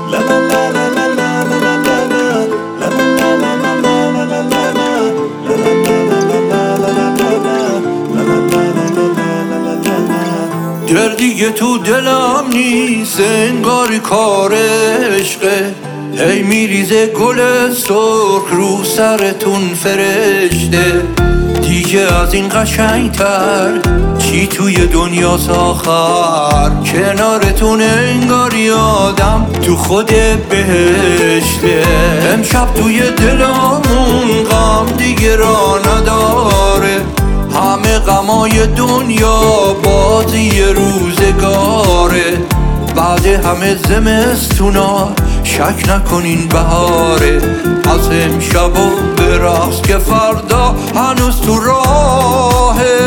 دیگه تو دلم نیست انگاری کار عشقه، هی میریزه گل سرخ رو سرتون فرشته. دیگه از این قشنگتر چی توی دنیاست آخر، کنارتون انگاری آدم تو خود بهشته. امشب توی دلمون غم دیگه را نداره، همه غمای دنیا بازی روزگاره. بعد همه زمستونا شک نکنین بهاره، از امشب و برقص که فردا هنوز تو راهه.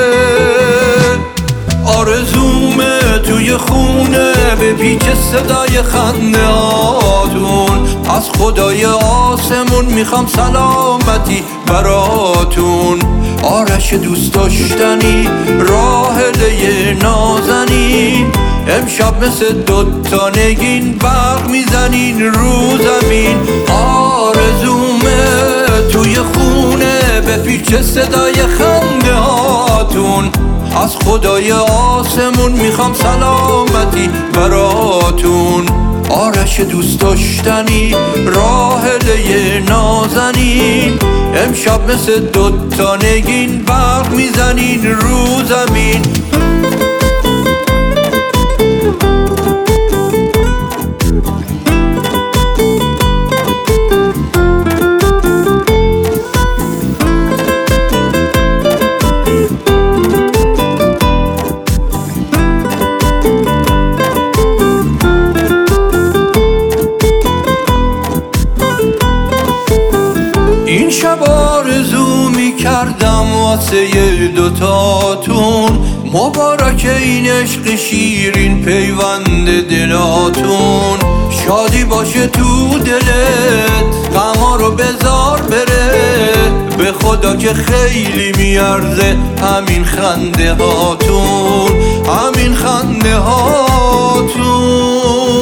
آرزومه توی خونه بپیچه صدای خنده هاتون، از خدای آسمون میخوام سلامتی براتون. آرش دوست داشتنی راحله نازنین، امشب مثل دوتا نگین برق میزنین رو زمین. آرزومه توی خونه بپیچه صدای خنده هاتون، از خدای آسمون میخوام سلامتی براتون. آرش دوست داشتنی راحله نازنین، امشب مثل دوتا نگین برق میزنین رو زمین. این شب آرزو میکردم واسه دوتاتون، مبارک این عشق شیرین پیوند دلاتون. شادی باشه تو دلت، غما رو بذار بره، به خدا که خیلی میارزه همین خنده هاتون، همین خنده هاتون.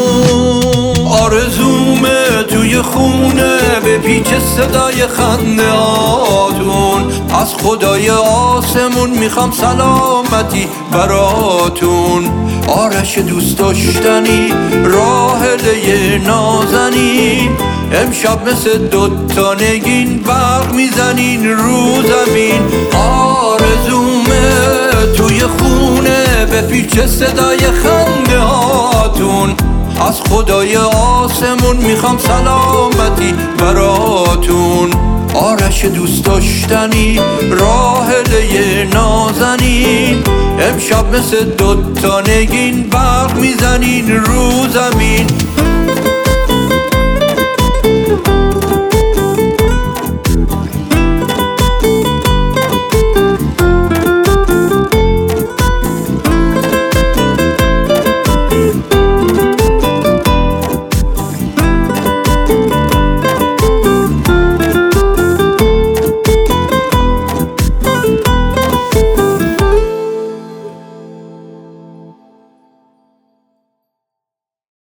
آرزومه توی خونه بپیچه صدای خنده هاتون، از خدای آسمون میخوام سلامتی براتون. آرش دوست داشتنی راحله نازنین، امشب مثل دوتا نگین برق میزنین رو زمین. آرزومه توی خونه بپیچه صدای خنده هاتون، از خدای آسمون میخوام سلامتی براتون. آرش دوست داشتنی راحله نازنین، امشب مثل دوتا نگین برق میزنین رو زمین.